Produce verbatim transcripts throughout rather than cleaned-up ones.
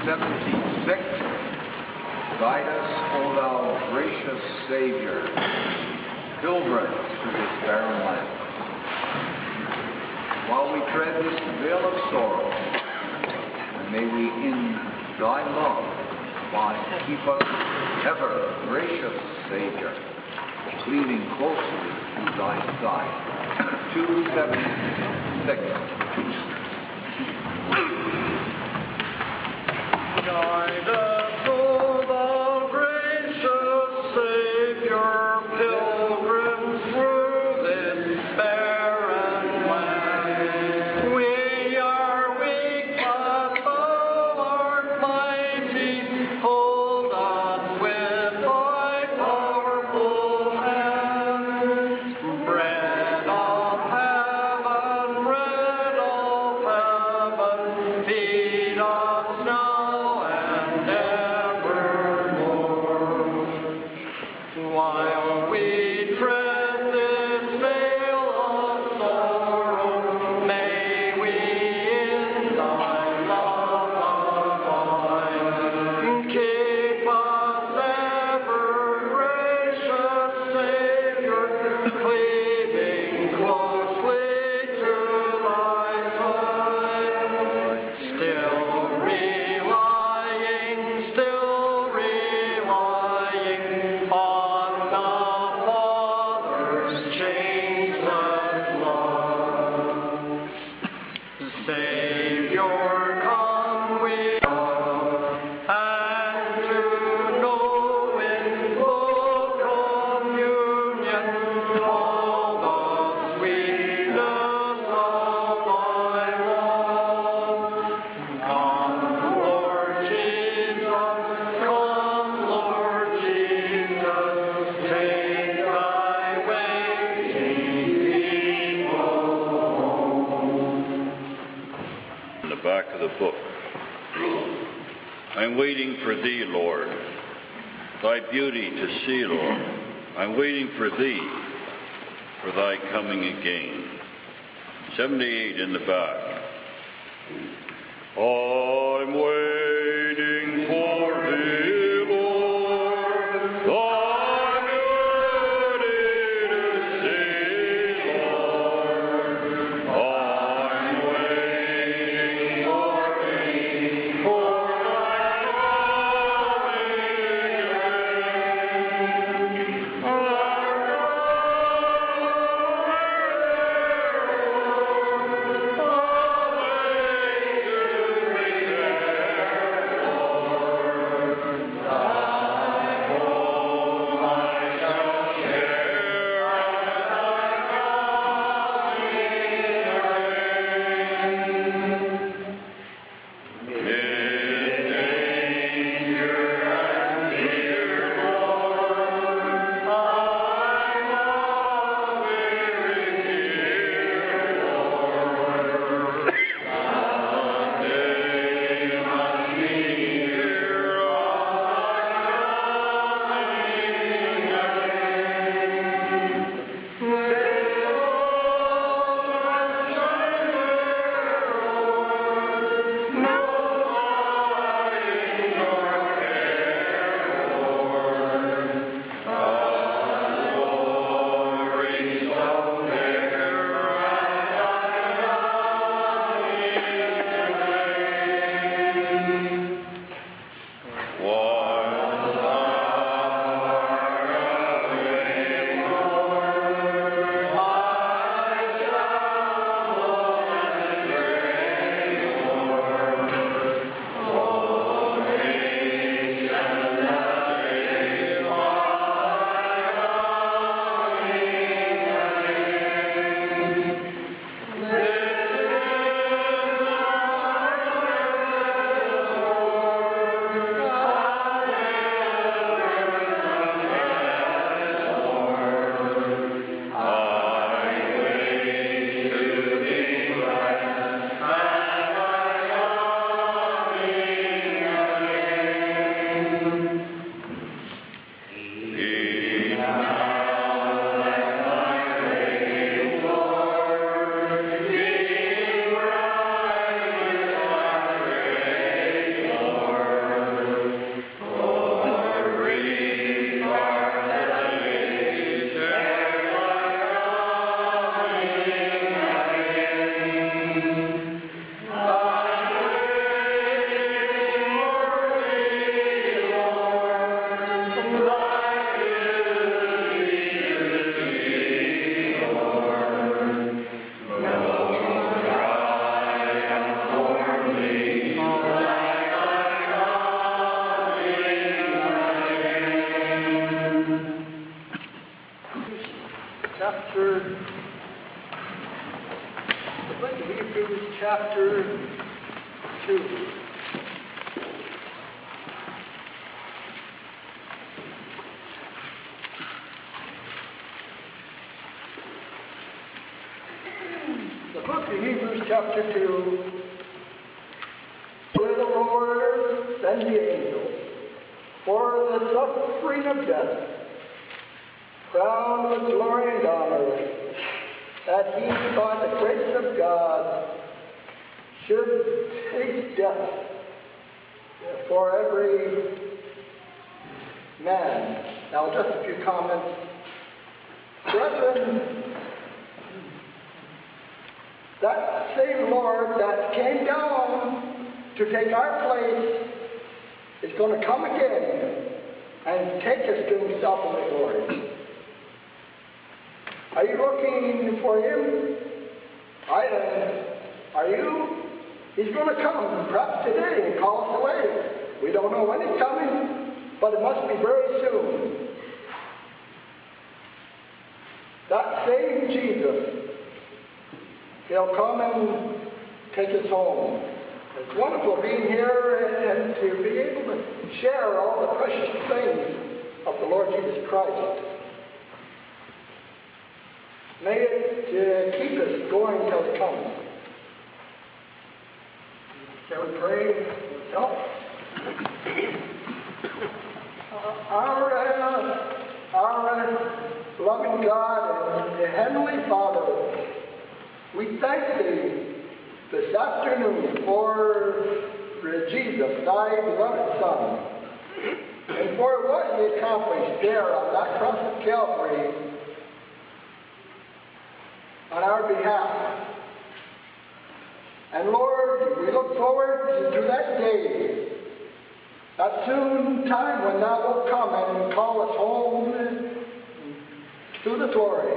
seventy-six. Guide us, O thou gracious Savior, pilgrims to this barren land. While we tread this vale of sorrow, and may we in thy love abide. Keep us ever, gracious Savior, cleaving closely to thy side. two seventy-six. Guide us, O thou gracious Savior, pilgrims through this barren land. We are weak, but thou art mighty. Hold us with thy powerful hand. Bread of heaven, bread of heaven, feed us now. While we tread this vale of sorrow, may we in thy love abide. Keep us ever, gracious Savior, cleaving closely to thy side. Still relying, still relying on changeless love. Savior, come we love, and to know in full communion all the sweetness of thy love. Come, Lord Jesus, come, Lord Jesus, take thy waiting people home. In the back of the book. I'm waiting for thee, Lord, thy beauty to see, Lord. I'm waiting for thee, for thy coming again. seventy-eight in the back. I'm waiting for thee, Lord, thy beauty to see, Lord. I'm waiting for thee, for thy coming again. I'm chapter two. The book of Hebrews chapter two. Where the Lord send the angels for the suffering of death, crowned with glory and honor, that he, by the grace of God, should taste death for every man. Now, just a few comments. Brethren, that same Lord that came down to take our place is going to come again and take us to himself in the glory. Are you looking for him? I am. Are you? He's going to come, perhaps today, and call us away. We don't know when he's coming, but it must be very soon. That same Jesus, he'll come and take us home. It's wonderful being here and to be able to share all the precious things of the Lord Jesus Christ. May it uh, keep us going until He comes. Shall we pray for His help? Uh, our, uh, our uh, loving God and Heavenly Father, we thank Thee this afternoon for Jesus, Thy beloved Son, and for what He accomplished there on that cross of Calvary on our behalf. And Lord, we look forward to that day, that soon time when Thou wilt come and call us home to the glory.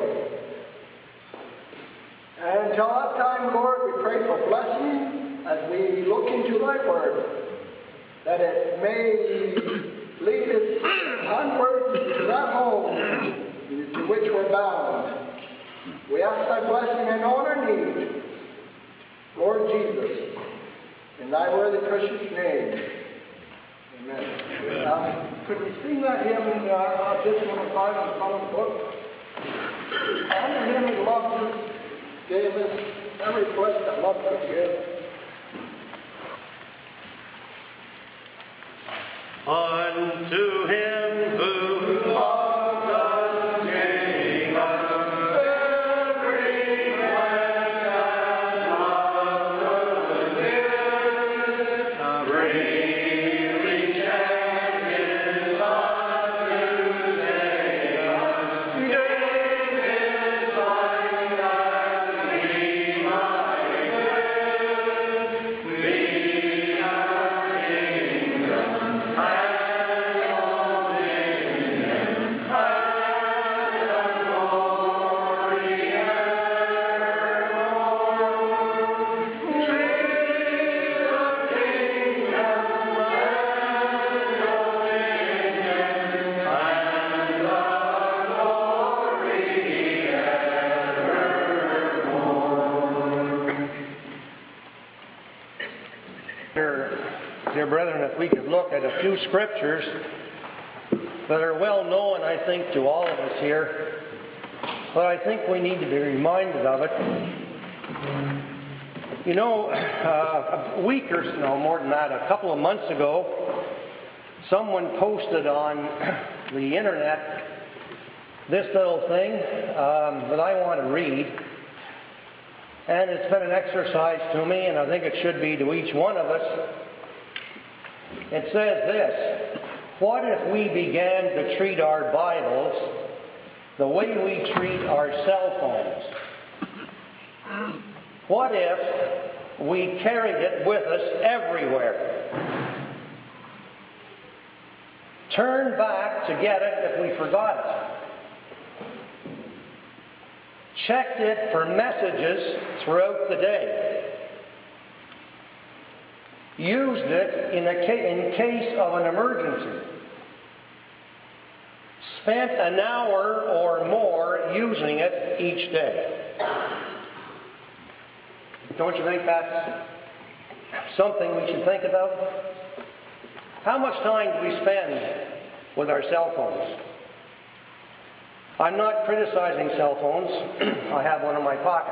And until that time, Lord, we pray for blessing as we look into Thy Word, that it may lead us onward to that home to which we're bound. We ask Thy blessing and honor need, Lord Jesus, in Thy worthy precious name. Amen. Amen. Uh, could we sing that hymn, uh, this number five in the front of the book? Unto Him who loved us, gave us every blessing that love could give. Unto Him who loved us, gave us every blessing that love could give, freely shed His blood to save us, gave His life that we might live. Be our kingdom and dominion and glory evermore. Be the kingdom and dominion and the glory evermore. Dear, dear brethren, if we could look at a few scriptures that are well known, I think, to all of us here, but I think we need to be reminded of it. You know, uh, a week or so, no more than that, a couple of months ago, someone posted on the internet this little thing um, that I want to read. And it's been an exercise to me, and I think it should be to each one of us. It says this: what if we began to treat our Bibles the way we treat our cell phones? What if we carried it with us everywhere? Turn back to get it if we forgot it. Checked it for messages throughout the day. Used it in, a ca- in case of an emergency. Spent an hour or more using it each day. Don't you think that's something we should think about? How much time do we spend with our cell phones? I'm not criticizing cell phones. I have one in my pocket.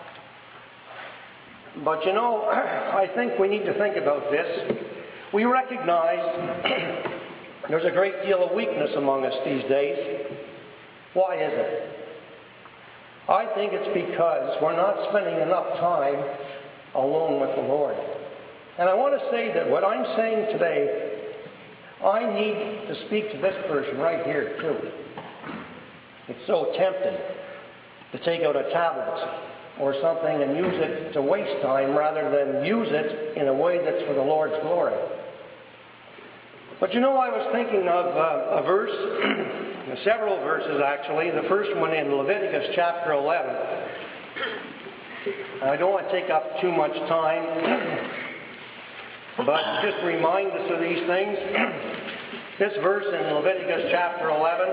But you know, I think we need to think about this. We recognize there's a great deal of weakness among us these days. Why is it? I think it's because we're not spending enough time alone with the Lord. And I want to say that what I'm saying today, I need to speak to this person right here too. It's so tempting to take out a tablet or something and use it to waste time rather than use it in a way that's for the Lord's glory. But you know, I was thinking of uh, a verse, several verses actually. The first one in Leviticus chapter eleven. I don't want to take up too much time, but just remind us of these things. This verse in Leviticus chapter eleven,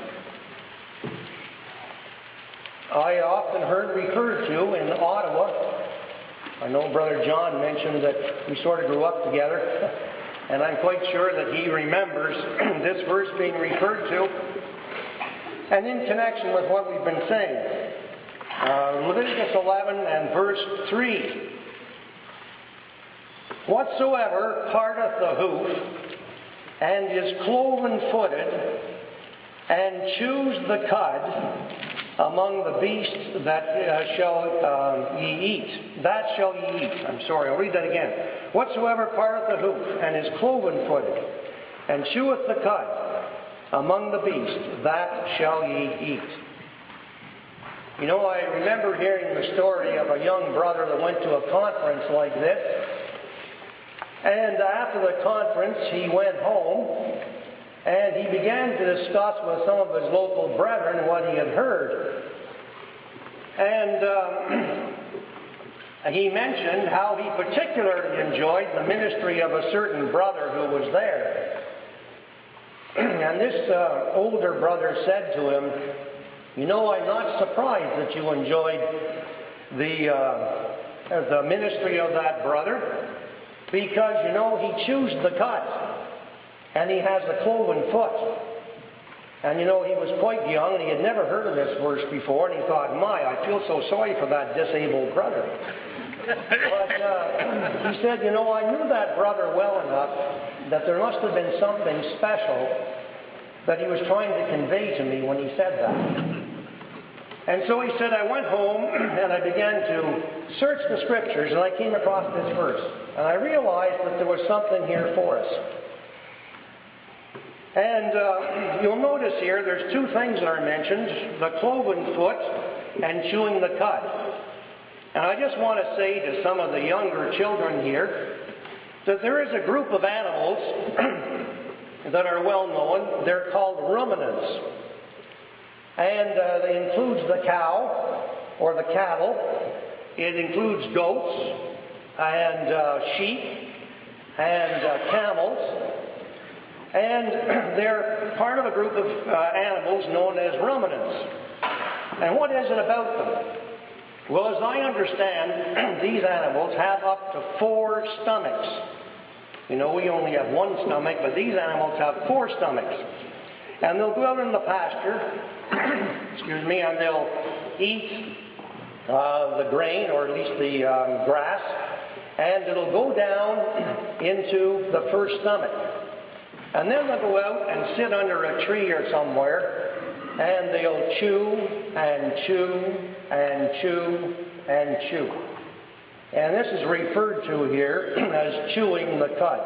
I often heard referred to in Ottawa. I know Brother John mentioned that we sort of grew up together. And I'm quite sure that he remembers this verse being referred to. And in connection with what we've been saying, uh, Leviticus eleven and verse three. Whatsoever parteth the hoof, and is cloven-footed, and chews the cud among the beasts that uh, shall uh, ye eat. That shall ye eat. I'm sorry, I'll read that again. Whatsoever parteth the hoof, and is cloven-footed, and cheweth the cud among the beasts, that shall ye eat. You know, I remember hearing the story of a young brother that went to a conference like this. And after the conference, he went home, and he began to discuss with some of his local brethren what he had heard. And um, he mentioned how he particularly enjoyed the ministry of a certain brother who was there. And this uh, older brother said to him, "You know, I'm not surprised that you enjoyed the, uh, the ministry of that brother, because, you know, he chews the cud. And he has a cloven foot." And you know, he was quite young and he had never heard of this verse before, and he thought, "My, I feel so sorry for that disabled brother." But uh, he said, "You know, I knew that brother well enough that there must have been something special that he was trying to convey to me when he said that." And so he said, "I went home and I began to search the scriptures, and I came across this verse. And I realized that there was something here for us." And uh, you'll notice here there's two things that are mentioned, the cloven foot and chewing the cud. And I just want to say to some of the younger children here that there is a group of animals that are well known. They're called ruminants. And uh, it includes the cow or the cattle. It includes goats and uh, sheep and uh, camels. And they're part of a group of uh, animals known as ruminants. And what is it about them? Well, as I understand, these animals have up to four stomachs. You know, we only have one stomach, but these animals have four stomachs. And they'll go out in the pasture, excuse me, and they'll eat uh, the grain, or at least the um, grass, and it'll go down into the first stomach. And then they'll go out and sit under a tree or somewhere, and they'll chew and chew and chew and chew. And this is referred to here as chewing the cud.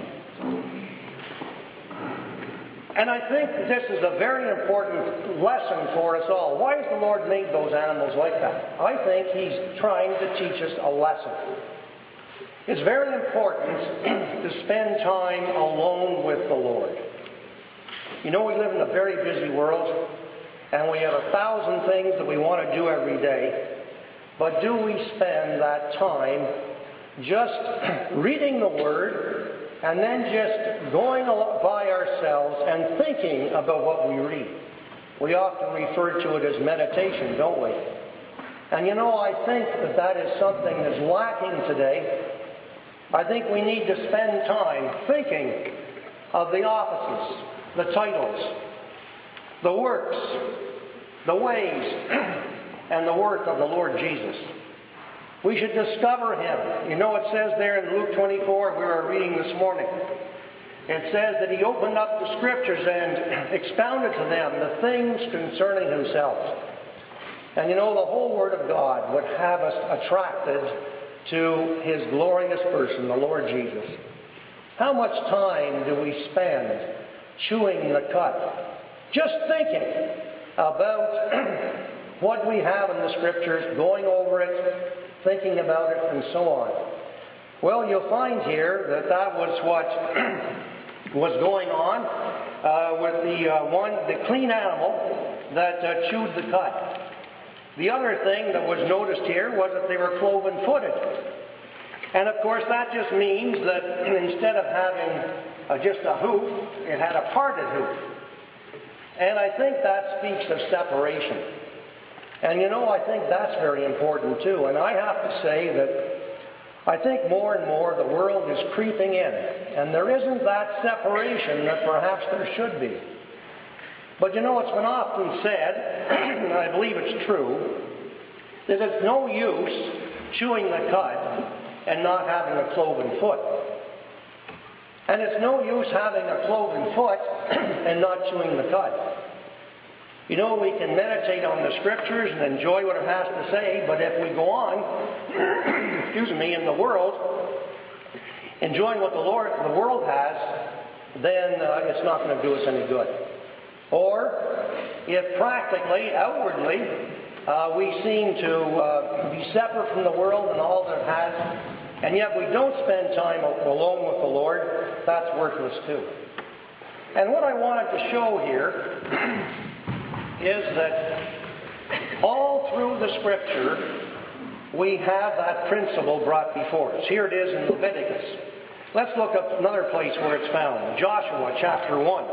And I think this is a very important lesson for us all. Why has the Lord made those animals like that? I think He's trying to teach us a lesson. It's very important to spend time alone with the Lord. You know, we live in a very busy world, and we have a thousand things that we want to do every day. But do we spend that time just reading the Word and then just going by ourselves and thinking about what we read? We often refer to it as meditation, don't we? And you know, I think that that is something that's lacking today. I think we need to spend time thinking of the offices, the titles, the works, the ways, and the work of the Lord Jesus. We should discover Him. You know, it says there in Luke twenty-four, we were reading this morning, it says that He opened up the Scriptures and expounded to them the things concerning Himself. And you know, the whole Word of God would have us attracted to His glorious person, the Lord Jesus. How much time do we spend chewing the cud, just thinking about what we have in the Scriptures, going over it, thinking about it, and so on? Well, you'll find here that that was what was going on uh, with the uh, one, the clean animal that uh, chewed the cud. The other thing that was noticed here was that they were cloven-footed. And of course that just means that instead of having uh, just a hoof, it had a parted hoof. And I think that speaks of separation. And you know, I think that's very important too. And I have to say that I think more and more the world is creeping in. And there isn't that separation that perhaps there should be. But you know, it's been often said, and I believe it's true, that it's no use chewing the cud and not having a cloven foot. And it's no use having a cloven foot and not chewing the cud. You know, we can meditate on the Scriptures and enjoy what it has to say, but if we go on, excuse me, in the world, enjoying what the Lord, the world has, then uh, it's not going to do us any good. Or if practically, outwardly, uh, we seem to uh, be separate from the world and all that it has, and yet we don't spend time alone with the Lord, that's worthless too. And what I wanted to show here is that all through the Scripture, we have that principle brought before us. Here it is in Leviticus. Let's look at another place where it's found. Joshua chapter one.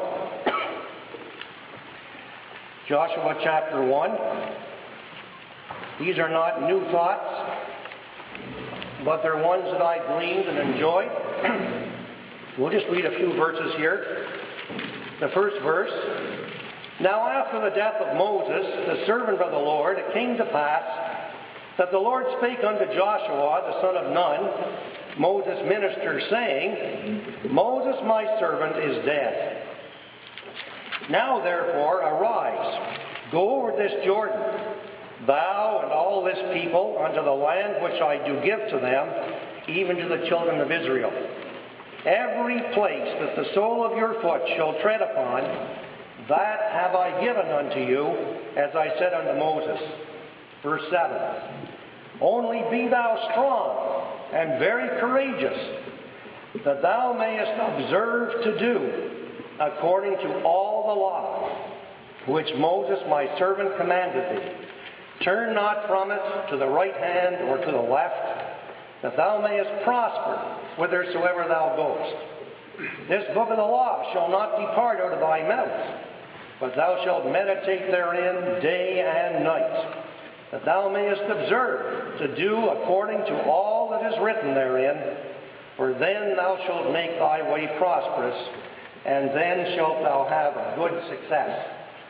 Joshua chapter one. These are not new thoughts, but they're ones that I gleaned and enjoyed. We'll just read a few verses here. The first verse. Now after the death of Moses, the servant of the Lord, it came to pass that the Lord spake unto Joshua, the son of Nun, Moses' minister, saying, Moses my servant is dead. Now therefore arise, go over this Jordan, thou and all this people, unto the land which I do give to them, even to the children of Israel. Every place that the sole of your foot shall tread upon, that have I given unto you, as I said unto Moses. Verse seven. Only be thou strong and very courageous, that thou mayest observe to do according to all the law which Moses my servant commanded thee. Turn not from it to the right hand or to the left, that thou mayest prosper whithersoever thou goest. This book of the law shall not depart out of thy mouth, but thou shalt meditate therein day and night, that thou mayest observe to do according to all that is written therein, for then thou shalt make thy way prosperous, and then shalt thou have a good success.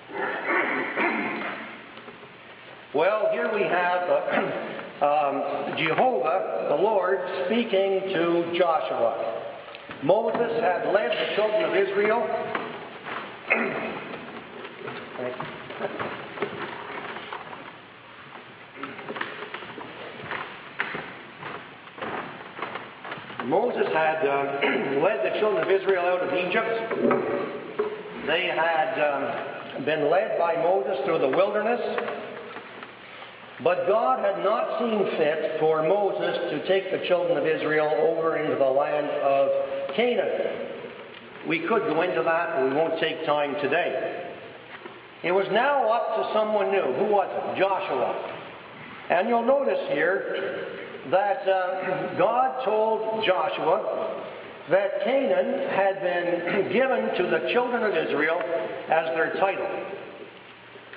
Well, here we have uh, um, Jehovah, the Lord, speaking to Joshua. Moses had led the children of Israel. Moses had uh, led the children of Israel out of Egypt. They had um, been led by Moses through the wilderness. But God had not seen fit for Moses to take the children of Israel over into the land of Canaan. We could go into that, but we won't take time today. It was now up to someone new. Who was it? Joshua. And you'll notice here that uh, God told Joshua that Canaan had been given to the children of Israel as their title.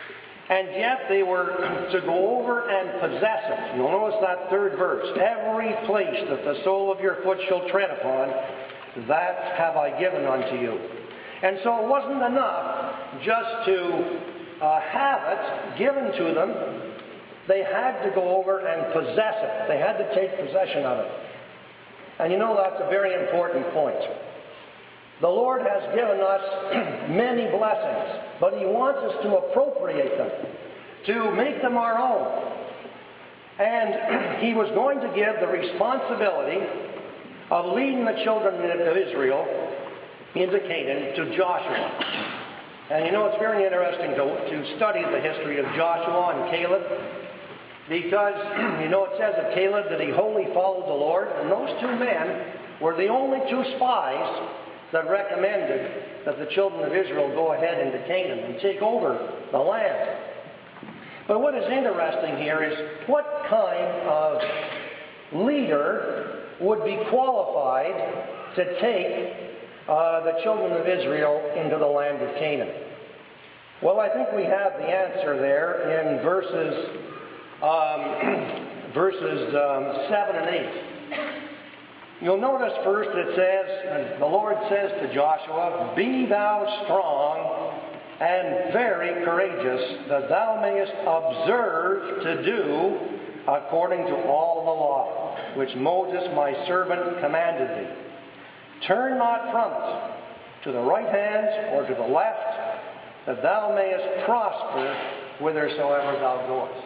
And yet they were to go over and possess it. You'll notice that third verse. Every place that the sole of your foot shall tread upon, that have I given unto you. And so it wasn't enough just to uh, have it given to them. They had to go over and possess it. They had to take possession of it. And you know that's a very important point. The Lord has given us many blessings, but He wants us to appropriate them, to make them our own. And He was going to give the responsibility of leading the children of Israel into Canaan to Joshua. And you know, it's very interesting to, to study the history of Joshua and Caleb, because, you know, it says of Caleb that he wholly followed the Lord, and those two men were the only two spies that recommended that the children of Israel go ahead into Canaan and take over the land. But what is interesting here is what kind of leader would be qualified to take uh, the children of Israel into the land of Canaan? Well, I think we have the answer there in verses um, verses um, seven and eight. You'll notice first it says, the Lord says to Joshua, "Be thou strong and very courageous, that thou mayest observe to do according to all the law, which Moses my servant commanded thee. Turn not from it, to the right hand or to the left, that thou mayest prosper whithersoever thou goest."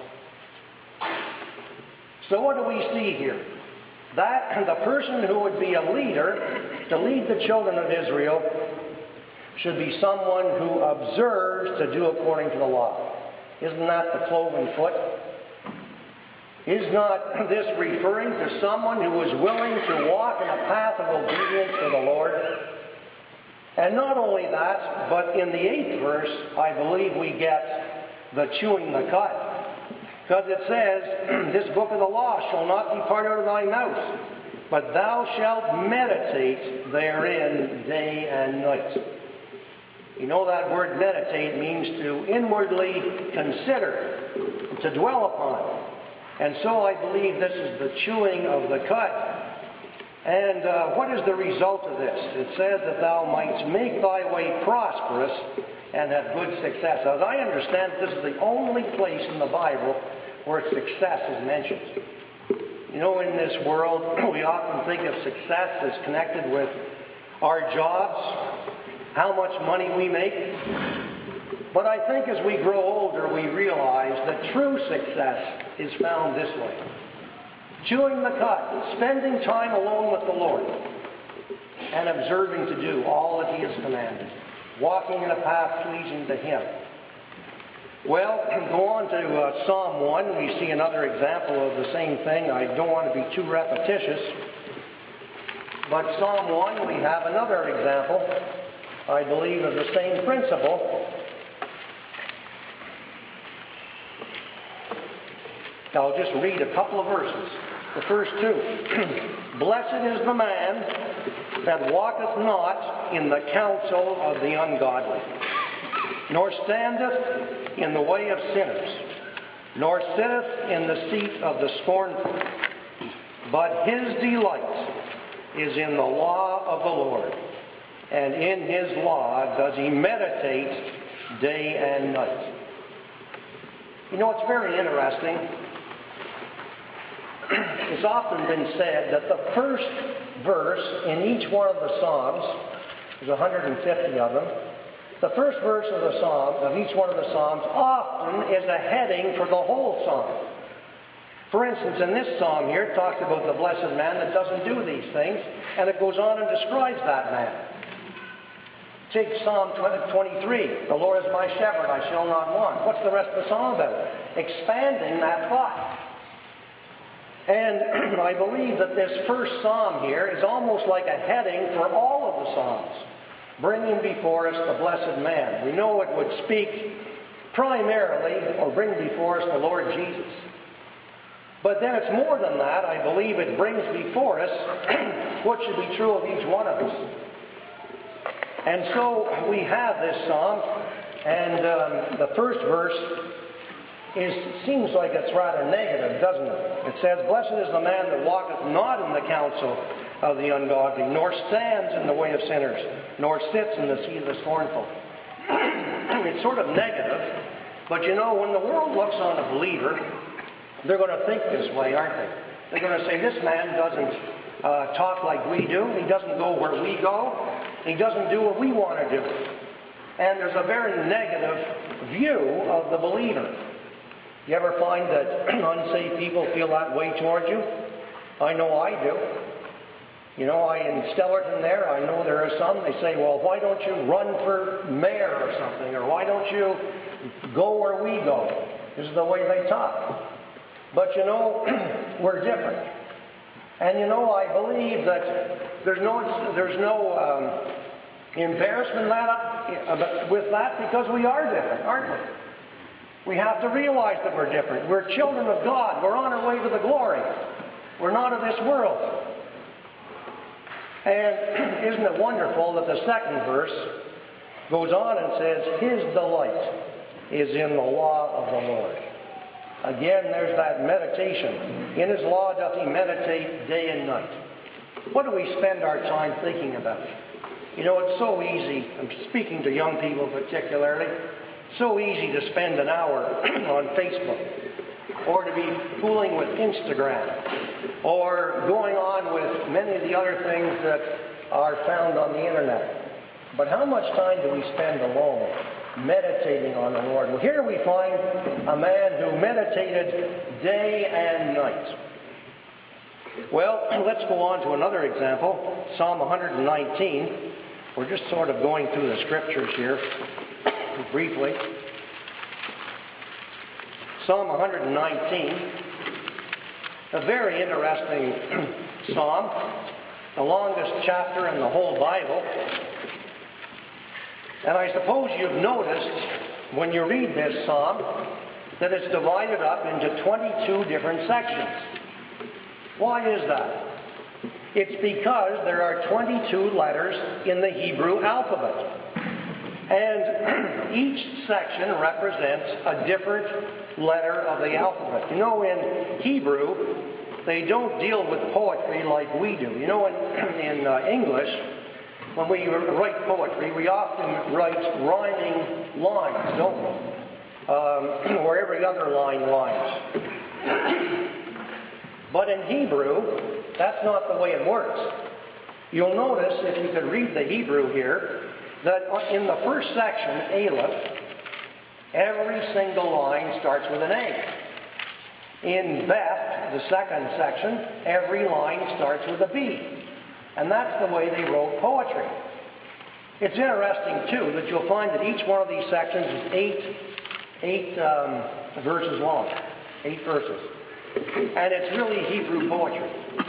So what do we see here? That the person who would be a leader to lead the children of Israel should be someone who observes to do according to the law. Isn't that the cloven foot? Is not this referring to someone who is willing to walk in a path of obedience to the Lord? And not only that, but in the eighth verse, I believe we get the chewing the cud. Because it says, "This book of the law shall not depart out of thy mouth, but thou shalt meditate therein day and night." You know that word meditate means to inwardly consider, to dwell upon. And so I believe this is the chewing of the cud. And uh, what is the result of this? It says that thou mightst make thy way prosperous and have good success. As I understand, this is the only place in the Bible where success is mentioned. You know, in this world, we often think of success as connected with our jobs, how much money we make. But I think as we grow older, we realize that true success is found this way. Chewing the cud, spending time alone with the Lord, and observing to do all that He has commanded. Walking in a path pleasing to Him. Well, go on to uh, Psalm one. We see another example of the same thing. I don't want to be too repetitious. But Psalm one, we have another example, I believe, of the same principle. I'll just read a couple of verses. The first two. "Blessed is the man that walketh not in the counsel of the ungodly, nor standeth in the way of sinners, nor sitteth in the seat of the scornful. But his delight is in the law of the Lord, and in His law does he meditate day and night." You know, it's very interesting. It's often been said that the first verse in each one of the Psalms, there's one hundred fifty of them, the first verse of the Psalm, of each one of the Psalms, often is a heading for the whole Psalm. For instance, in this Psalm here, it talks about the blessed man that doesn't do these things, and it goes on and describes that man. Take Psalm twenty-three, "The Lord is my shepherd, I shall not want." What's the rest of the Psalm about? Expanding that thought. And I believe that this first Psalm here is almost like a heading for all of the Psalms, bringing before us the blessed man. We know it would speak primarily, or bring before us the Lord Jesus. But then it's more than that. I believe it brings before us what should be true of each one of us. And so we have this Psalm, and um, the first verse is, seems like it's rather negative, doesn't it? It says, "Blessed is the man that walketh not in the counsel of the ungodly, nor stands in the way of sinners, nor sits in the seat of the scornful." It's sort of negative, but you know, when the world looks on a believer, they're going to think this way, aren't they? They're going to say, this man doesn't uh, talk like we do, he doesn't go where we go, he doesn't do what we want to do. And there's a very negative view of the believer. You ever find that unsaved people feel that way towards you? I know I do. You know, I in Stellarton there, I know there are some, they say, well, why don't you run for mayor or something? Or why don't you go where we go? This is the way they talk. But you know, we're different. And you know, I believe that there's no, there's no um, embarrassment that, with that, because we are different, aren't we? We have to realize that we're different. We're children of God. We're on our way to the glory. We're not of this world. And isn't it wonderful that the second verse goes on and says, "His delight is in the law of the Lord." Again, there's that meditation. In His law doth he meditate day and night. What do we spend our time thinking about? You know, it's so easy, I'm speaking to young people particularly, so easy to spend an hour on Facebook, or to be fooling with Instagram, or going on with many of the other things that are found on the internet. But how much time do we spend alone meditating on the Lord? Well, here we find a man who meditated day and night. Well, let's go on to another example, Psalm one nineteen. We're just sort of going through the scriptures here briefly. Psalm one nineteen, a very interesting psalm, the longest chapter in the whole Bible. And I suppose you've noticed when you read this psalm that it's divided up into twenty-two different sections. Why is that? It's because there are twenty-two letters in the Hebrew alphabet. And each section represents a different letter of the alphabet. You know, in Hebrew, they don't deal with poetry like we do. You know, in, in uh, English, when we write poetry, we often write rhyming lines, don't we? Um, where every other line rhymes. But in Hebrew, that's not the way it works. You'll notice, if you could read the Hebrew here, that in the first section, Aleph, every single line starts with an A. In Beth, the second section, every line starts with a B. And that's the way they wrote poetry. It's interesting, too, that you'll find that each one of these sections is eight, eight um, verses long. Eight verses. And it's really Hebrew poetry,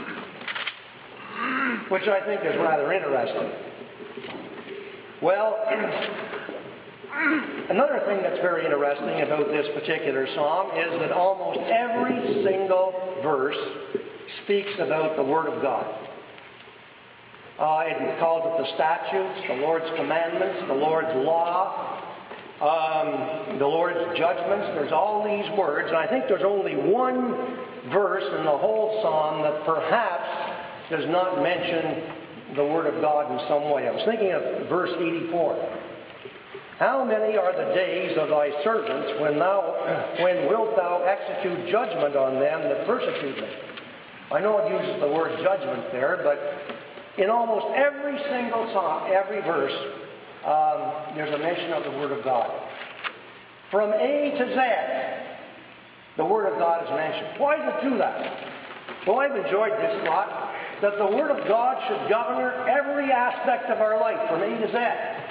which I think is rather interesting. Well, another thing that's very interesting about this particular psalm is that almost every single verse speaks about the Word of God. Uh, it calls it the statutes, the Lord's commandments, the Lord's law, um, the Lord's judgments. There's all these words, and I think there's only one verse in the whole psalm that perhaps does not mention the Word of God in some way. I was thinking of verse eighty-four. How many are the days of thy servants when thou, when wilt thou execute judgment on them that persecute me? I know it uses the word judgment there, but in almost every single psalm, every verse, um, there's a mention of the Word of God. From A to Z, the Word of God is mentioned. Why does it do that? Well, I've enjoyed this thought, that the Word of God should govern every aspect of our life, from A to Z.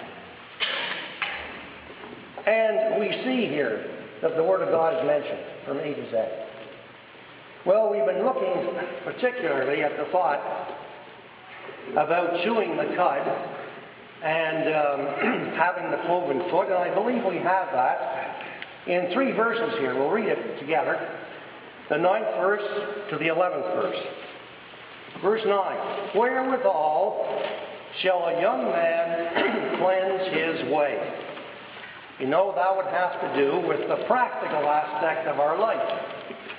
And we see here that the Word of God is mentioned, from A to Z. Well, we've been looking particularly at the thought about chewing the cud and um, having the cloven foot, and I believe we have that in three verses here. We'll read it together. The ninth verse to the eleventh verse. Verse nine. Wherewithal shall a young man cleanse his way? You know, that would have to do with the practical aspect of our life.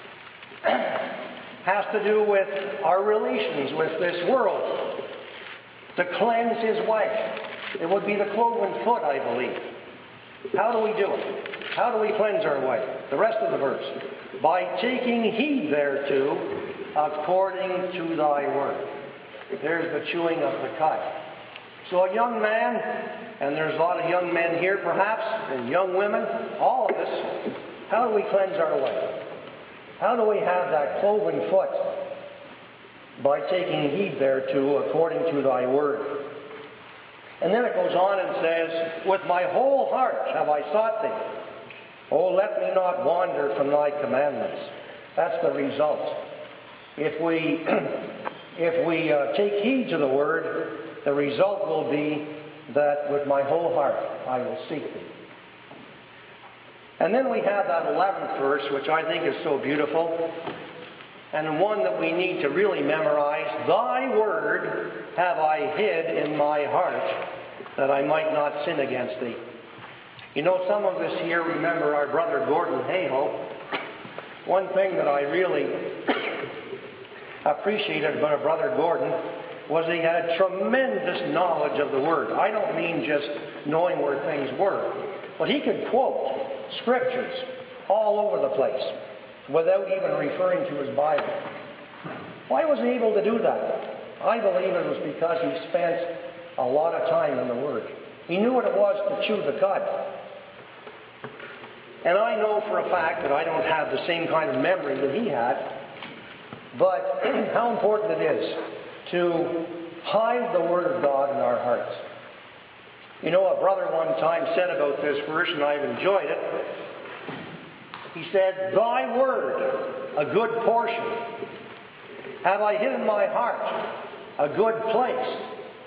Has to do with our relations with this world. To cleanse his way. It would be the cloven foot, I believe. How do we do it? How do we cleanse our way? The rest of the verse. By taking heed thereto, according to thy word. There's the chewing of the cud. So a young man, and there's a lot of young men here perhaps, and young women, all of us, how do we cleanse our way? How do we have that cloven foot? By taking heed thereto, according to thy word. And then it goes on and says, with my whole heart have I sought thee. Oh, let me not wander from thy commandments. That's the result. If we, if we uh, take heed to the word, the result will be that with my whole heart I will seek thee. And then we have that eleventh verse, which I think is so beautiful, and one that we need to really memorize. Thy word have I hid in my heart, that I might not sin against thee. You know, some of us here remember our brother Gordon Hayhoe. One thing that I really appreciated about our brother Gordon was he had a tremendous knowledge of the Word. I don't mean just knowing where things were, but he could quote scriptures all over the place without even referring to his Bible. Why was he able to do that? I believe it was because he spent a lot of time in the Word. He knew what it was to chew the cud. And I know for a fact that I don't have the same kind of memory that he had, but how important it is to hide the Word of God in our hearts. You know, a brother one time said about this verse, and I've enjoyed it. He said, thy word, a good portion, have I hid in my heart, a good place,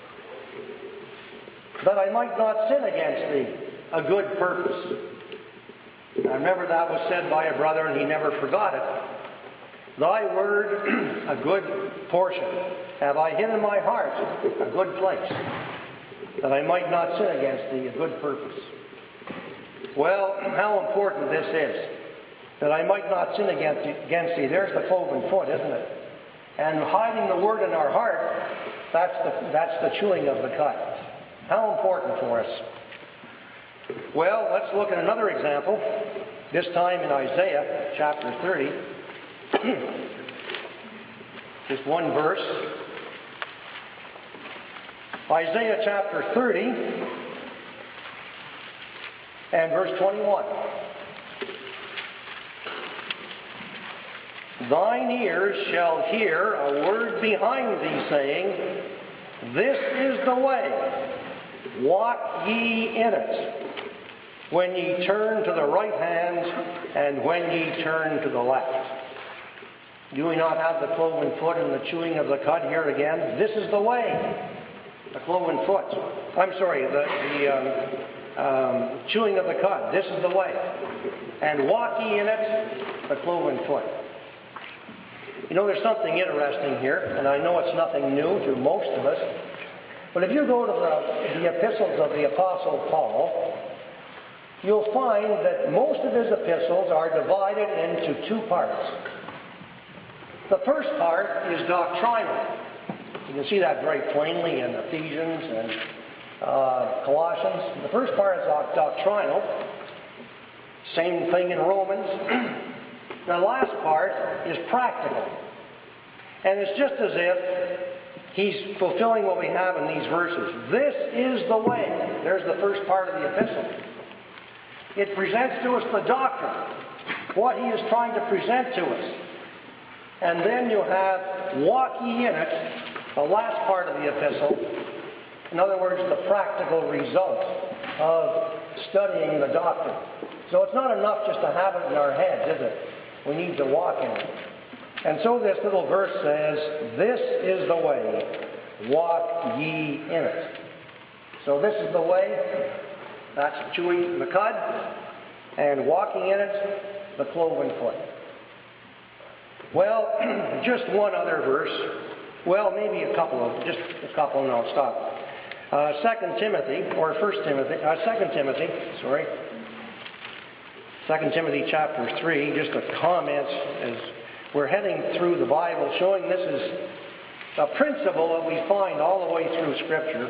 that I might not sin against thee, a good purpose. I remember that was said by a brother, and he never forgot it. Thy word, a good portion, have I hid in my heart, a good place, that I might not sin against thee, a good purpose. Well, how important this is, that I might not sin against, against thee. There's the cloven foot, isn't it? And hiding the word in our heart, that's the, that's the chewing of the cud. How important for us. Well, let's look at another example, this time in Isaiah chapter thirty. Just one verse. Isaiah chapter thirty and verse twenty-one. Thine ears shall hear a word behind thee saying, this is the way, walk ye in it, when ye turn to the right hand and when ye turn to the left. Do we not have the cloven foot and the chewing of the cud here again? This is the way. The cloven foot. I'm sorry, the, the um, um, chewing of the cud. This is the way. And walk ye in it, the cloven foot. You know, there's something interesting here, and I know it's nothing new to most of us. But if you go to the, the epistles of the Apostle Paul, you'll find that most of his epistles are divided into two parts. The first part is doctrinal. You can see that very plainly in Ephesians and uh, Colossians. The first part is doctrinal. Same thing in Romans. The last part is practical. And it's just as if he's fulfilling what we have in these verses. This is the way. There's the first part of the epistle. It presents to us the doctrine, what he is trying to present to us. And then you have walk ye in it, the last part of the epistle. In other words, the practical result of studying the doctrine. So it's not enough just to have it in our heads, is it? We need to walk in it. And so this little verse says, this is the way, walk ye in it. So this is the way, that's chewing the cud, and walking in it, the cloven foot. Well, just one other verse. Well, maybe a couple of, just a couple, and I'll stop. Uh, Second Timothy, or First Timothy, uh, Second Timothy, sorry, Second Timothy chapter three, just a comment as we're heading through the Bible, showing this is a principle that we find all the way through Scripture.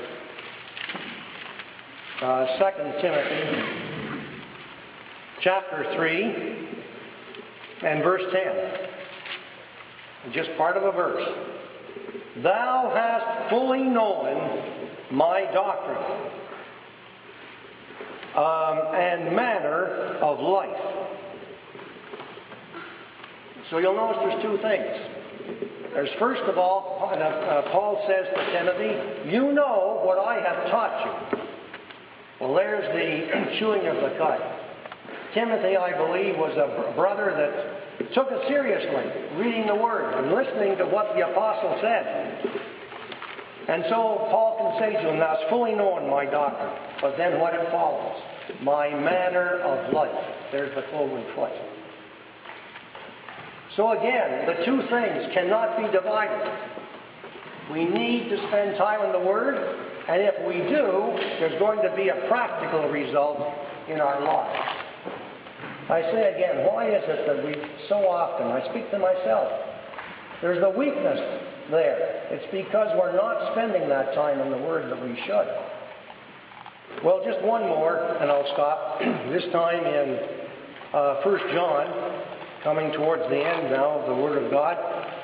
Uh, Second Timothy chapter three and verse ten. Just part of a verse. Thou hast fully known my doctrine um, and manner of life. So you'll notice there's two things. There's first of all, uh, Paul says to Timothy, you know what I have taught you. Well, there's the chewing of the cud. Timothy, I believe, was a brother that took it seriously, reading the Word and listening to what the apostle said. And so Paul can say to him, thou hast fully known my doctrine. But then what it follows? My manner of life. There's the cloven foot. So again, the two things cannot be divided. We need to spend time in the Word, and if we do, there's going to be a practical result in our lives. I say again, why is it that we so often, I speak to myself, there's a weakness there. It's because we're not spending that time in the Word that we should. Well, just one more, and I'll stop. This time in uh, First John, coming towards the end now of the Word of God.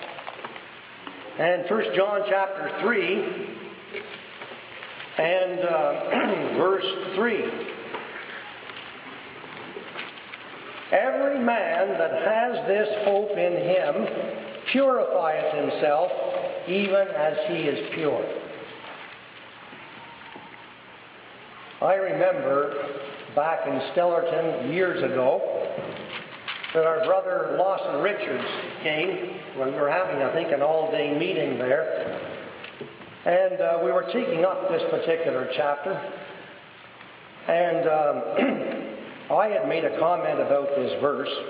And First John chapter three and uh, verse three. Every man that has this hope in him purifieth himself, even as he is pure. I remember back in Stellarton years ago that our brother Lawson Richards came when we were having, I think, an all-day meeting there. And uh, we were taking up this particular chapter. And um, I had made a comment about this verse.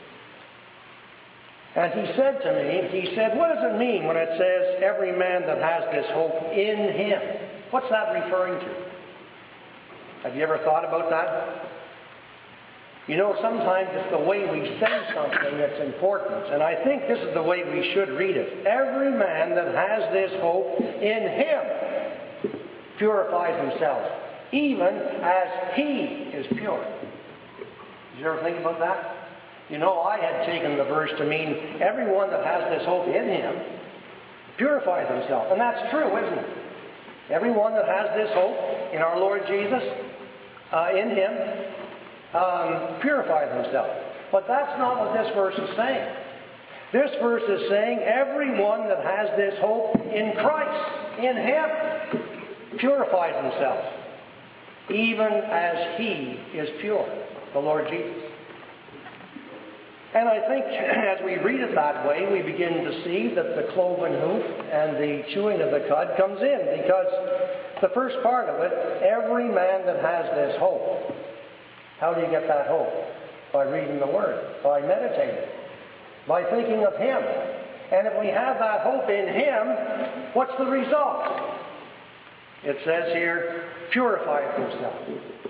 And he said to me, he said, what does it mean when it says, every man that has this hope in him? What's that referring to? Have you ever thought about that? You know, sometimes it's the way we say something that's important. And I think this is the way we should read it. Every man that has this hope in him purifies himself, even as he is pure. Did you ever think about that? You know, I had taken the verse to mean everyone that has this hope in him purifies himself. And that's true, isn't it? Everyone that has this hope in our Lord Jesus, uh, in him, um, purifies himself. But that's not what this verse is saying. This verse is saying everyone that has this hope in Christ, in him, purifies himself, even as he is pure, the Lord Jesus. And I think as we read it that way, we begin to see that the cloven hoof and the chewing of the cud comes in, because the first part of it, every man that has this hope. How do you get that hope? By reading the Word, by meditating, by thinking of him. And if we have that hope in him, what's the result? It says here, purifieth himself.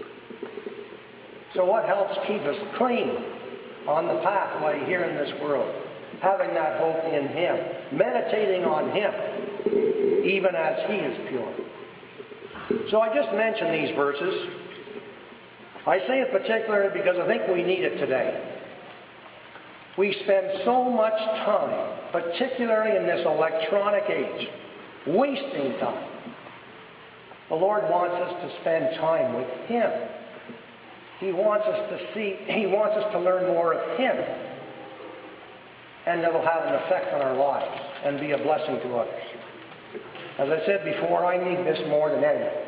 So what helps keep us clean on the pathway here in this world? Having that hope in him, meditating on him, even as he is pure. So I just mentioned these verses. I say it particularly because I think we need it today. We spend so much time, particularly in this electronic age, wasting time. The Lord wants us to spend time with him. He wants us to see, he wants us to learn more of him. And it'll have an effect on our lives and be a blessing to others. As I said before, I need this more than anything.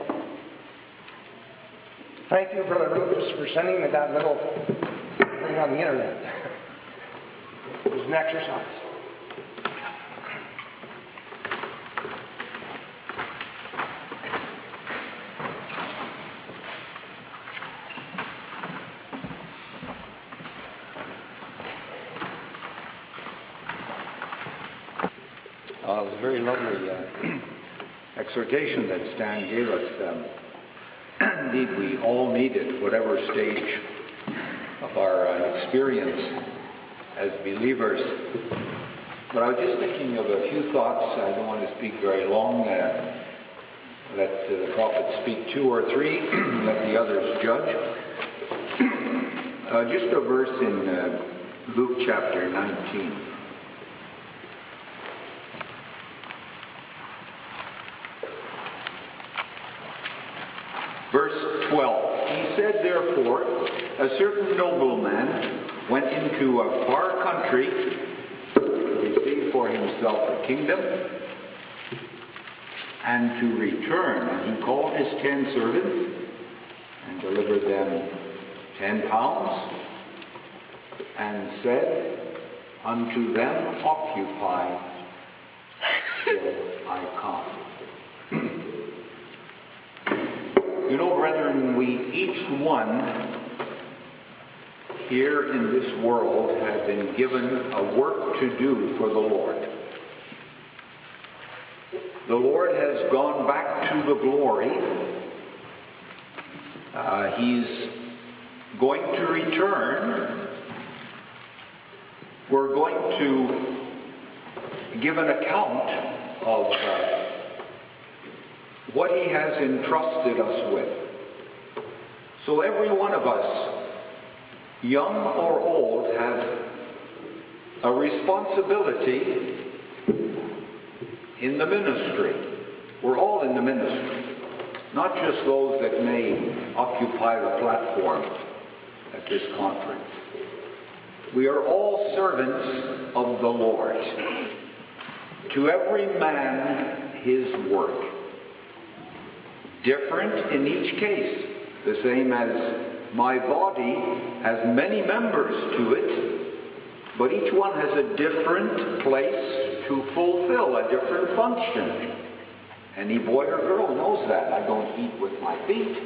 Thank you, Brother Rufus, for sending me that little thing on the internet. It was an exercise. Uh, it was a very lovely uh, exhortation that Stan gave us. Um, indeed, we all need it, whatever stage of our uh, experience as believers. But I was just thinking of a few thoughts. I don't want to speak very long. Uh, let uh, the prophet speak two or three, let the others judge. Uh, just a verse in uh, Luke chapter nineteen. Verse twelve. He said, therefore, a certain nobleman went into a far country to receive for himself a kingdom and to return. And he called his ten servants and delivered them ten pounds and said unto them, occupy till I come. You know, brethren, we each one here in this world have been given a work to do for the Lord. The Lord has gone back to the glory. Uh, he's going to return. We're going to give an account of uh, what he has entrusted us with. So every one of us, young or old, have a responsibility in the ministry. We're all in the ministry, not just those that may occupy the platform at this conference. We are all servants of the Lord. To every man his work. Different in each case. The same as my body has many members to it, but each one has a different place to fulfill, a different function. Any boy or girl knows that. I don't eat with my feet.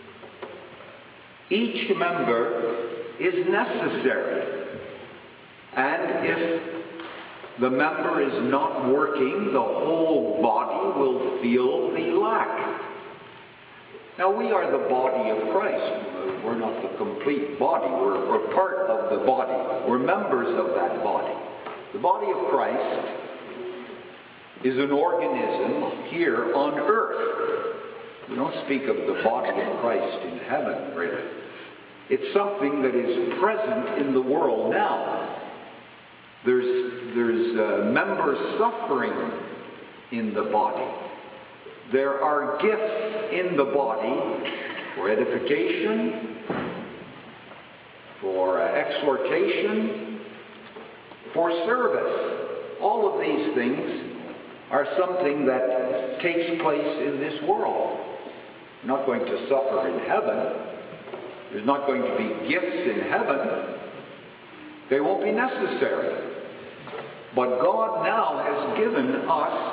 Each member is necessary. And if the member is not working, the whole body will feel the lack. Now, we are the body of Christ. We're not the complete body. We're, we're part of the body. We're members of that body. The body of Christ is an organism here on earth. We don't speak of the body of Christ in heaven, really. It's something that is present in the world now. There's, there's uh, members suffering in the body. There are gifts in the body for edification, for uh, exhortation, for service. All of these things are something that takes place in this world. We're not going to suffer in heaven. There's not going to be gifts in heaven. They won't be necessary. But God now has given us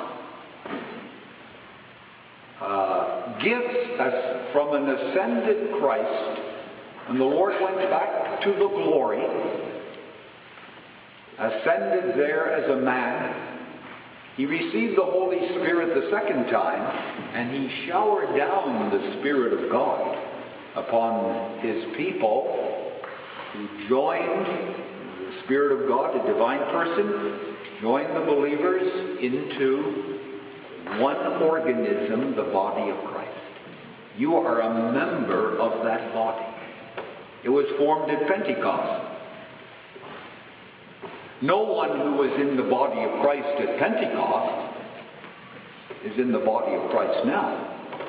Uh, gifts as from an ascended Christ. When the Lord went back to the glory, ascended there as a man, he received the Holy Spirit the second time, and he showered down the Spirit of God upon his people, who joined the Spirit of God, a divine person, joined the believers into one organism, the body of Christ. You are a member of that body. It was formed at Pentecost. No one who was in the body of Christ at Pentecost is in the body of Christ now.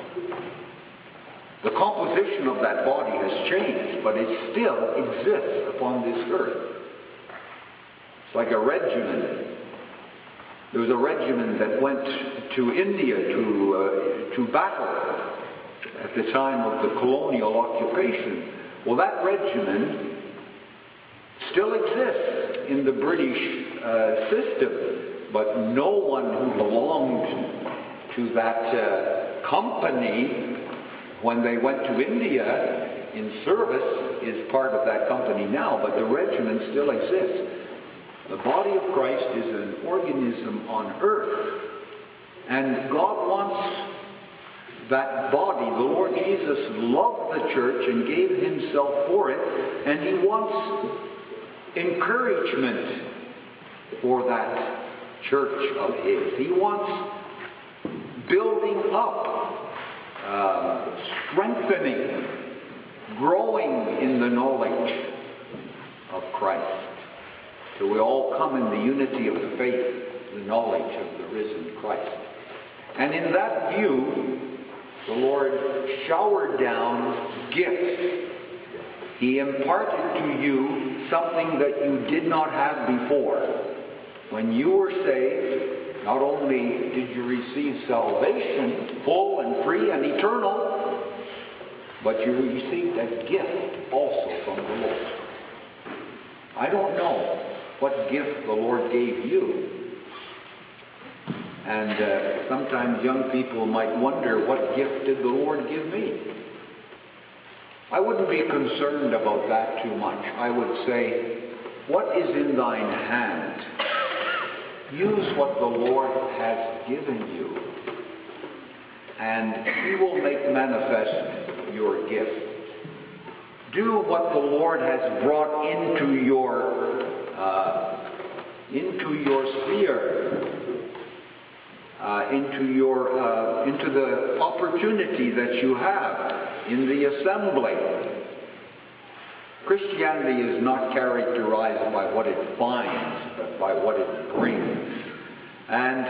The composition of that body has changed, but it still exists upon this earth. It's like a regiment. There was a regiment that went to India to, uh, to battle at the time of the colonial occupation. Well, that regiment still exists in the British uh, system, but no one who belonged to that uh, company when they went to India in service is part of that company now, but the regiment still exists. The body of Christ is an organism on earth, and God wants that body. The Lord Jesus loved the church and gave himself for it, and he wants encouragement for that church of his. He wants building up, uh, strengthening, growing in the knowledge of Christ, till we all come in the unity of the faith, the knowledge of the risen Christ. And in that view, the Lord showered down gifts. He imparted to you something that you did not have before. When you were saved, not only did you receive salvation, full and free and eternal, but you received a gift also from the Lord. I don't know what gift the Lord gave you. And uh, sometimes young people might wonder, what gift did the Lord give me? I wouldn't be concerned about that too much. I would say, what is in thine hand? Use what the Lord has given you, and he will make manifest your gift. Do what the Lord has brought into your uh, into your sphere, uh, into your uh, into the opportunity that you have in the assembly. Christianity is not characterized by what it finds, but by what it brings. And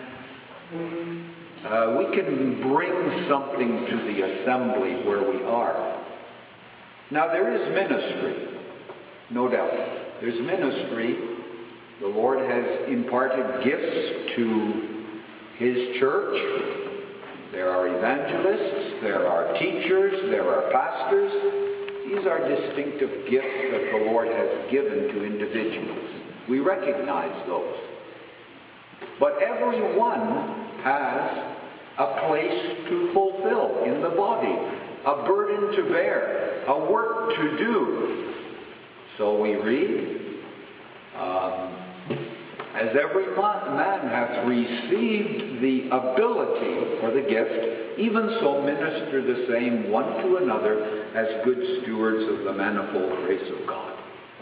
uh, we can bring something to the assembly where we are. Now, there is ministry, no doubt. There's ministry. The Lord has imparted gifts to his church. There are evangelists, there are teachers, there are pastors. These are distinctive gifts that the Lord has given to individuals. We recognize those. But everyone has a place to fulfill in the body, a burden to bear, a work to do. So we read, um, as every man hath received the ability or the gift, even so minister the same one to another as good stewards of the manifold grace of God.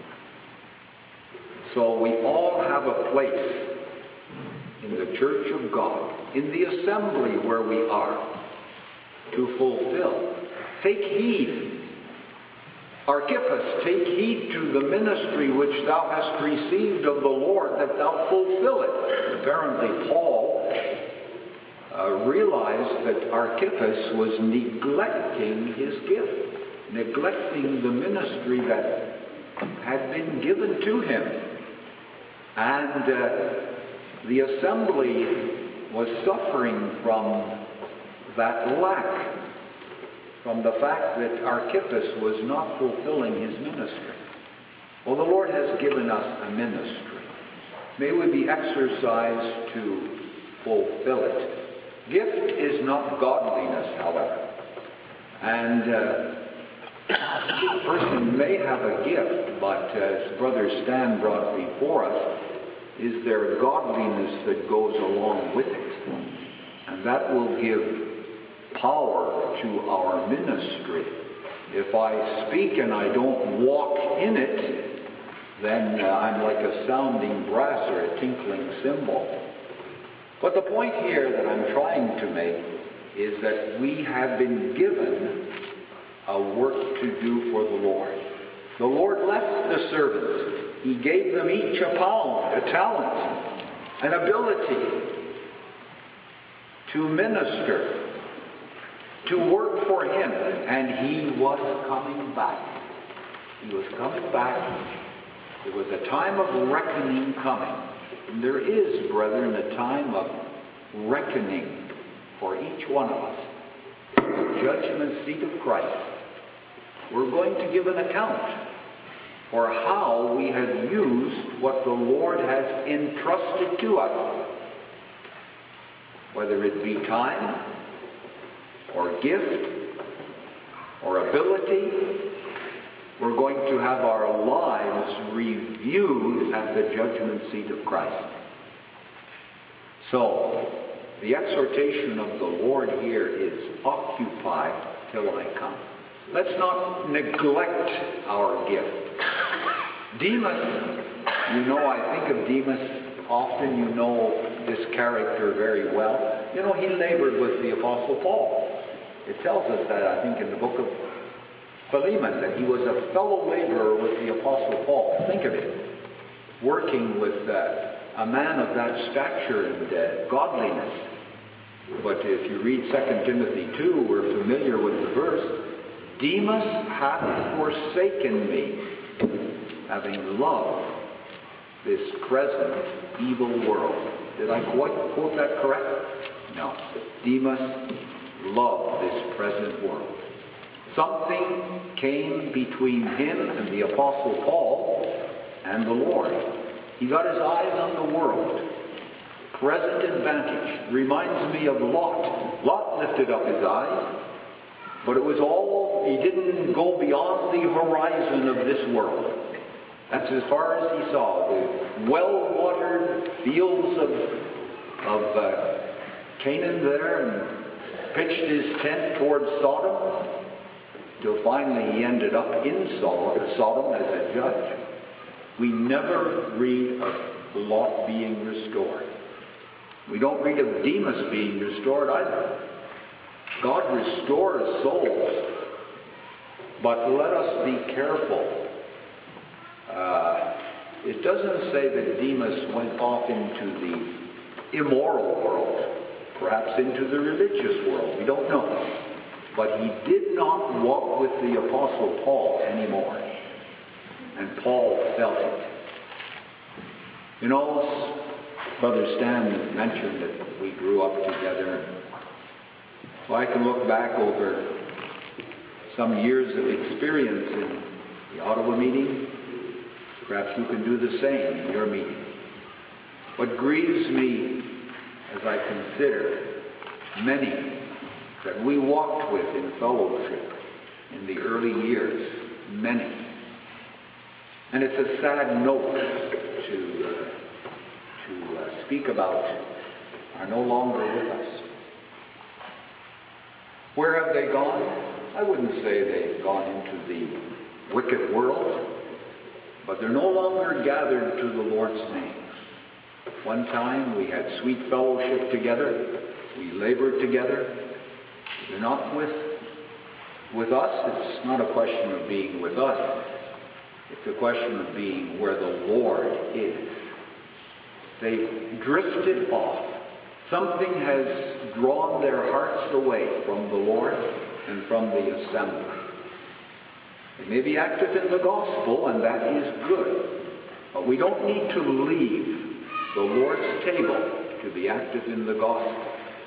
So we all have a place in the church of God, in the assembly where we are, to fulfill. Take heed. Archippus, take heed to the ministry which thou hast received of the Lord, that thou fulfill it. Apparently Paul uh, realized that Archippus was neglecting his gift, neglecting the ministry that had been given to him. And uh, the assembly was suffering from that lack, from the fact that Archippus was not fulfilling his ministry. Well, the Lord has given us a ministry. May we be exercised to fulfill it. Gift is not godliness, however. And uh, a person may have a gift, but as Brother Stan brought before us, is there godliness that goes along with it? And that will give power to our ministry. If I speak and I don't walk in it, then uh, I'm like a sounding brass or a tinkling cymbal. But the point here that I'm trying to make is that we have been given a work to do for the Lord. The Lord left the servants. He gave them each a pound, a talent, an ability to minister, to work for him. And he was coming back. He was coming back. There was a time of reckoning coming. And there is, brethren, a time of reckoning for each one of us. The judgment seat of Christ. We're going to give an account for how we have used what the Lord has entrusted to us. Whether it be time, or gift, or ability, we're going to have our lives reviewed at the judgment seat of Christ. So, The exhortation of the Lord here is occupy till I come. Let's not neglect our gift. Demas, you know, I think of Demas often, you know this character very well. You know, he labored with the Apostle Paul. It tells us that, I think, in the book of Philemon, that he was a fellow laborer with the Apostle Paul. Think of it. Working with uh, a man of that stature and uh, godliness. But if you read Second Timothy two, we're familiar with the verse, Demas hath forsaken me, having loved this present evil world. Did I quote, quote that correct? No. Demas loved this present world. Something came between him and the Apostle Paul and the Lord. He got his eyes on the world. Present advantage. Reminds me of Lot. Lot lifted up his eyes, but it was all, he didn't go beyond the horizon of this world. That's as far as he saw. The well-watered fields of, of uh, Canaan there, and pitched his tent towards Sodom, till finally he ended up in Sodom as a judge. We never read of Lot being restored. We don't read of Demas being restored either. God restores souls. But let us be careful. Uh, it doesn't say that Demas went off into the immoral world, perhaps into the religious world. We don't know. But he did not walk with the Apostle Paul anymore. And Paul felt it. You know, Brother Stan mentioned that we grew up together. Well, I can look back over some years of experience in the Ottawa meeting. Perhaps you can do the same in your meeting. What grieves me as I consider many that we walked with in fellowship in the early years, many. And it's a sad note to, uh, to uh, speak about, are no longer with us. Where have they gone? I wouldn't say they've gone into the wicked world, but they're no longer gathered to the Lord's name. One time we had sweet fellowship together. We labored together. They're not with, with us. It's not a question of being with us. It's a question of being where the Lord is. They've drifted off. Something has drawn their hearts away from the Lord and from the assembly. They may be active in the gospel, and that is good. But we don't need to leave the Lord's table to be active in the gospel.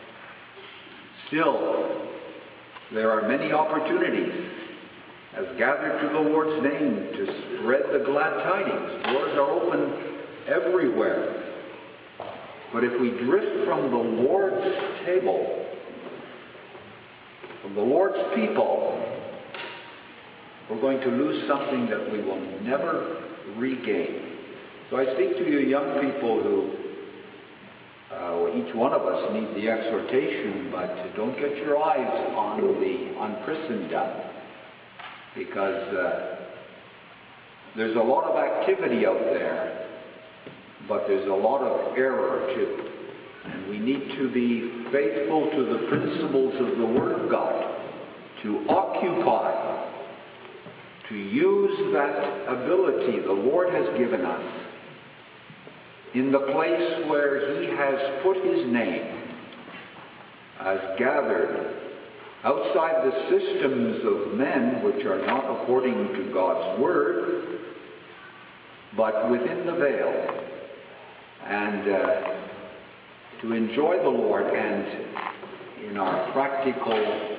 Still, there are many opportunities as gathered to the Lord's name to spread the glad tidings. Doors are open everywhere. But if we drift from the Lord's table, from the Lord's people, we're going to lose something that we will never regain. So I speak to you young people who, uh, each one of us need the exhortation, but don't get your eyes on the on Christendom, because uh, there's a lot of activity out there, but there's a lot of error too. And we need to be faithful to the principles of the Word of God, to occupy, to use that ability the Lord has given us in the place where He has put His name, as gathered outside the systems of men, which are not according to God's Word, but within the veil, and uh, to enjoy the Lord, and in our practical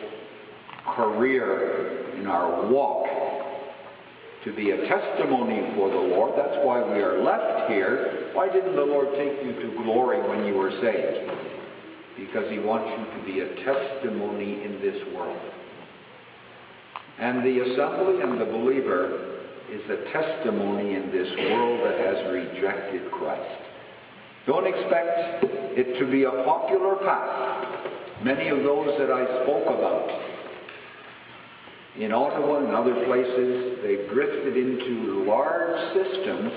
career, in our walk, to be a testimony for the Lord. That's why we are left here. Why didn't the Lord take you to glory when you were saved? Because He wants you to be a testimony in this world. And the assembly and the believer is a testimony in this world that has rejected Christ. Don't expect it to be a popular path. Many of those that I spoke about in Ottawa and other places, they've drifted into large systems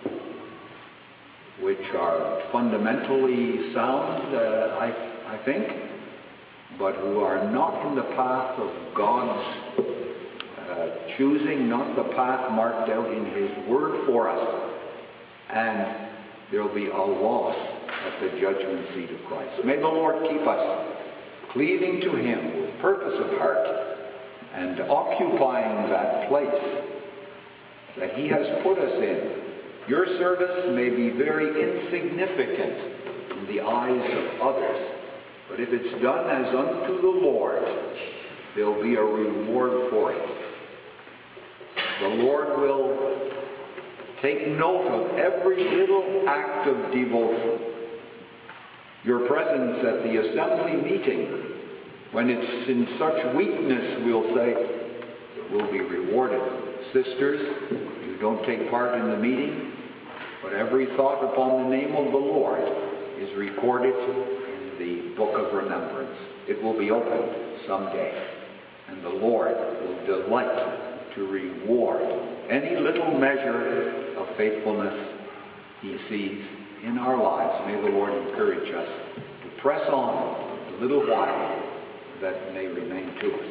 which are fundamentally sound, uh, I, I think, but who are not in the path of God's uh, choosing, not the path marked out in His Word for us. And there will be a loss at the judgment seat of Christ. May the Lord keep us cleaving to Him with purpose of heart and occupying that place that He has put us in. Your service may be very insignificant in the eyes of others, but if it's done as unto the Lord, there'll be a reward for it. The Lord will take note of every little act of devotion. Your presence at the assembly meeting, when it's in such weakness, we'll say, will be rewarded. Sisters, you don't take part in the meeting, but every thought upon the name of the Lord is recorded in the book of remembrance. It will be opened someday, and the Lord will delight to reward any little measure of faithfulness He sees in our lives. May the Lord encourage us to press on a little while that may remain to us.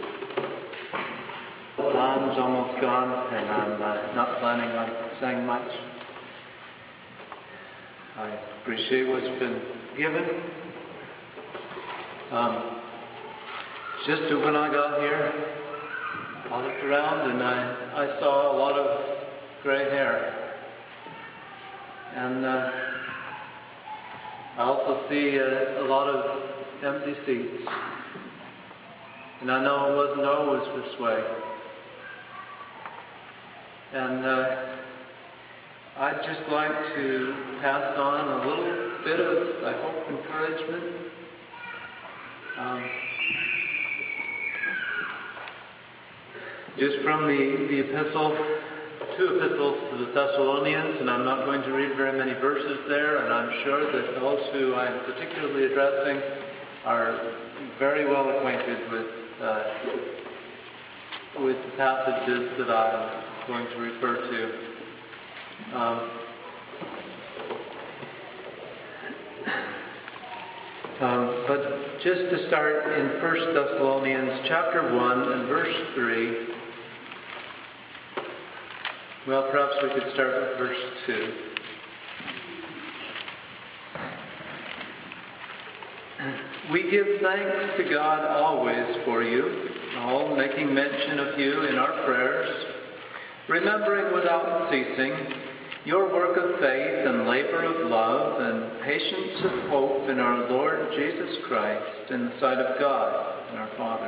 Time's almost gone, and I'm uh, not planning on saying much. I appreciate what's been given. Um, just when I got here, I looked around and I, I saw a lot of gray hair. And uh, I also see a, a lot of empty seats. And I know it wasn't always this way. And uh, I'd just like to pass on a little bit of, I hope, encouragement. Um, just from the, the epistle, two epistles to the Thessalonians, and I'm not going to read very many verses there, and I'm sure that those who I'm particularly addressing are very well acquainted with, uh, with the passages that I'm going to refer to. Um, um, but just to start in First Thessalonians chapter one and verse three, well, perhaps we could start with verse two. We give thanks to God always for you, all making mention of you in our prayers, remembering without ceasing your work of faith and labor of love and patience of hope in our Lord Jesus Christ in the sight of God and our Father.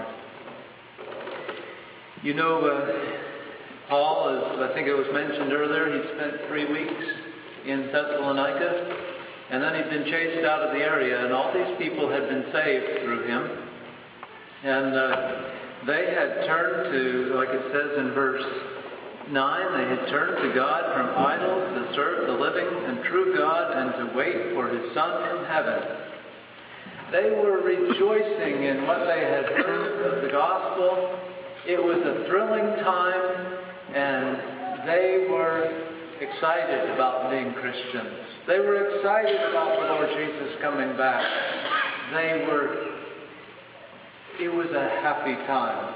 You know, uh, Paul, as I think it was mentioned earlier, he'd spent three weeks in Thessalonica, and then he'd been chased out of the area, and all these people had been saved through him. And uh, they had turned to, like it says in verse nine, they had turned to God from idols to serve the living and true God and to wait for His Son from heaven. They were rejoicing in what they had heard of the gospel. It was a thrilling time, and they were excited about being Christians. They were excited about the Lord Jesus coming back. They were, it was a happy time.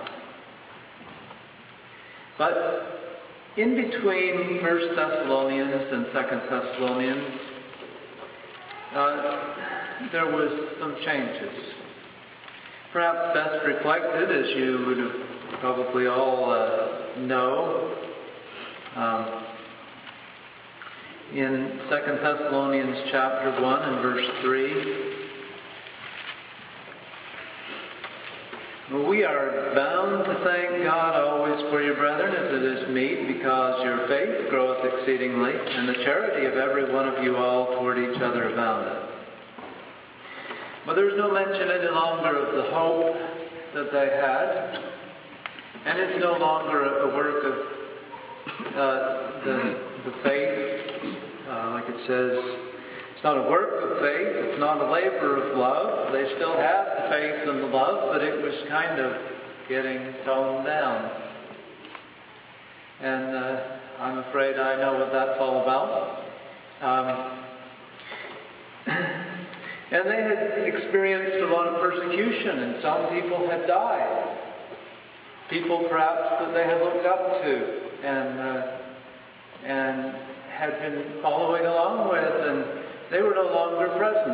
But in between First Thessalonians and Second Thessalonians, uh, there was some changes. Perhaps best reflected, as you would have probably all uh, know, um, in Second Thessalonians chapter one and verse three, we are bound to thank God always for you, brethren, as it is meet, because your faith groweth exceedingly, and the charity of every one of you all toward each other aboundeth. But there's no mention any longer of the hope that they had, and it's no longer a work of uh, the, the faith, uh, like it says, It's not a work of faith. It's not a labor of love. They still have the faith and the love, but it was kind of getting toned down. And uh, I'm afraid I know what that's all about. Um, and they had experienced a lot of persecution, and some people had died. People perhaps that they had looked up to and uh, and had been following along with, and they were no longer present.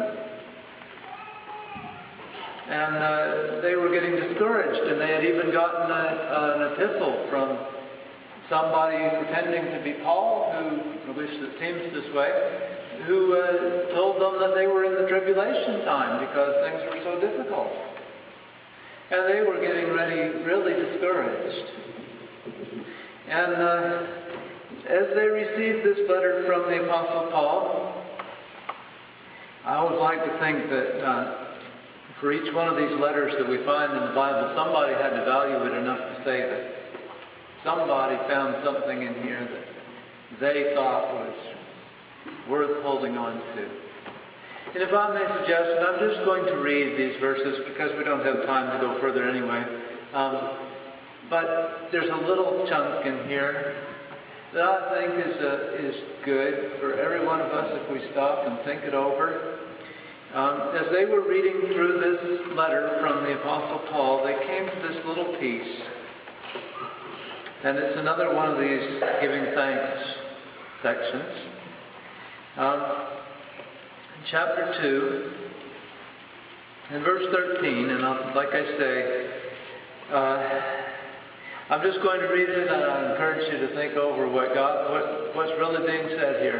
And uh, they were getting discouraged, and they had even gotten a, an epistle from somebody pretending to be Paul, who, at least it seems this way, who uh, told them that they were in the tribulation time because things were so difficult. And they were getting ready, really discouraged. And uh, as they received this letter from the Apostle Paul, I always like to think that uh, for each one of these letters that we find in the Bible, somebody had to value it enough to save it. Somebody found something in here that they thought was worth holding on to. And if I may suggest, and I'm just going to read these verses because we don't have time to go further anyway, um, but there's a little chunk in here that I think is, uh, is good for every one of us if we stop and think it over. Um, as they were reading through this letter from the Apostle Paul, they came to this little piece. And it's another one of these giving thanks sections. Um, chapter two, in verse thirteen, and I'll, like I say, uh, I'm just going to read it, and I encourage you to think over what God, what, what's really being said here.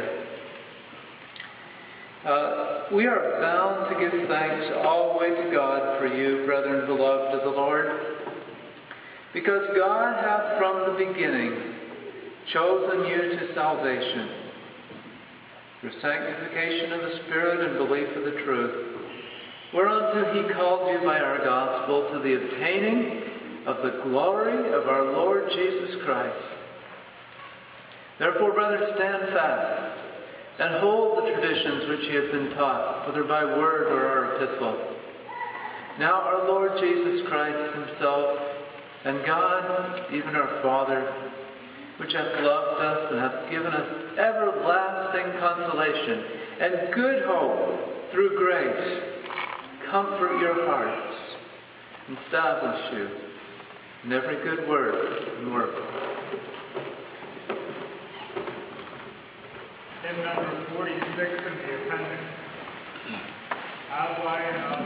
Uh, we are bound to give thanks always to God for you, brethren beloved of the Lord, because God hath from the beginning chosen you to salvation, through sanctification of the Spirit and belief of the truth, whereunto he called you by our gospel to the obtaining of the glory of our Lord Jesus Christ. Therefore, brethren, stand fast, and hold the traditions which ye have been taught, whether by word or our epistle. Now our Lord Jesus Christ himself, and God, even our Father, which hath loved us and hath given us everlasting consolation and good hope through grace, comfort your hearts, and establish you in every good word and work. Hymn number forty-six in the appendix. Outline of